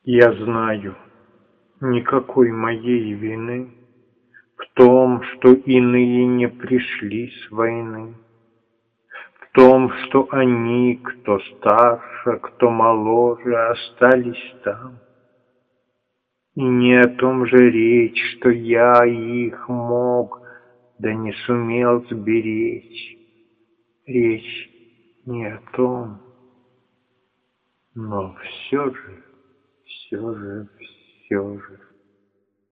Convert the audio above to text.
Я знаю, никакой моей вины в том, что иные не пришли с войны, в том, что они, кто старше, кто моложе, остались там. И не о том же речь, что я их мог, да не сумел сберечь. Речь не о том, но все же, все же.